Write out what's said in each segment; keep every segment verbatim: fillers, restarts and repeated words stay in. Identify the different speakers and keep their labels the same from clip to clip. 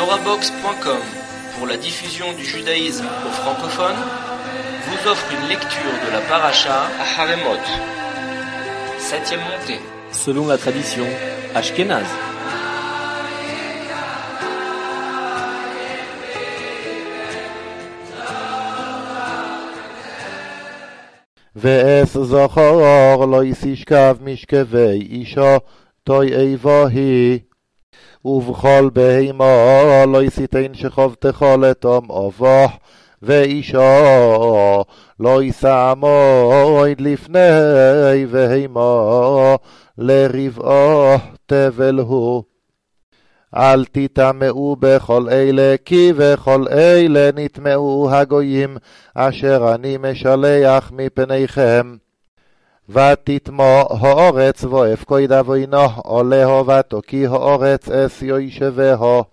Speaker 1: Torabox point com, pour la diffusion du judaïsme aux francophones, vous offre une lecture de la paracha à Haremot, septième montée,
Speaker 2: selon la tradition ashkénaze.
Speaker 3: ואס זכור לא ישכב משכבי אישה תועבה היא ובכל בהמה לא יסיתן שכבתך לתום אבך ואישה לא ישעמוד לפני בהמה לרבעה תבל הוא. אל תטמאו בכל אלה, כי בכל אלה נטמאו הגויים, אשר אני משלח מפניכם. ותטמא הארץ ואפקוד אבוינו עולהו ותוקי הארץ אס יושבהו.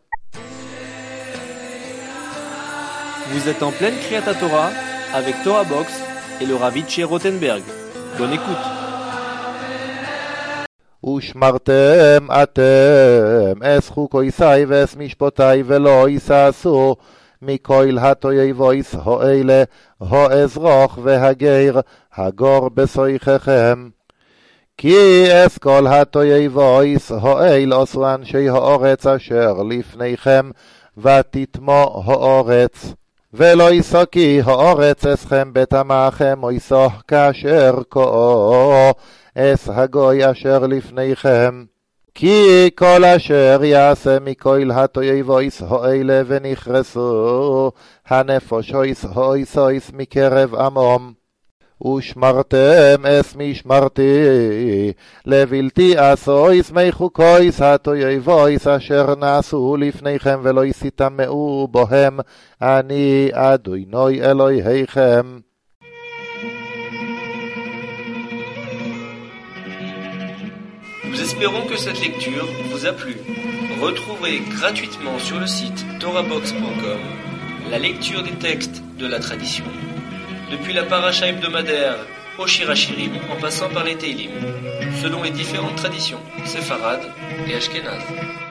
Speaker 2: Vous êtes en pleine Kriyat Torah avec Torabox et le Rav Itché Rothenberg. Bonne écoute.
Speaker 3: ושמרתם אתם אס חוקויסי ואס משפטי ולא יסעשו מכל התועבויס האלה האזרח והגר הגור בסויככם. כי אס כל התועבויס האלה עשו אנשי הארץ אשר לפניכם ותטמא הארץ. ולא יסקי הארץ אסכם בטמאכם ויסח כאשר כה אס הגוי אשר לפניכם. כי כל אשר יעשה מכל התועבויס האלה ונכרסו הנפשויס האיסויס מקרב עמם. ושמרתם אס משמרתי לבלתי עשויס מחוקויס התועבויס אשר נעשו לפניכם ולא יסיטמאו בהם אני אדוני אלוהיכם.
Speaker 1: Nous espérons que cette lecture vous a plu. Retrouvez gratuitement sur le site Torabox point com la lecture des textes de la tradition, depuis la paracha hebdomadaire au Shir Hashirim en passant par les Teilim, selon les différentes traditions séfarades et ashkénazes.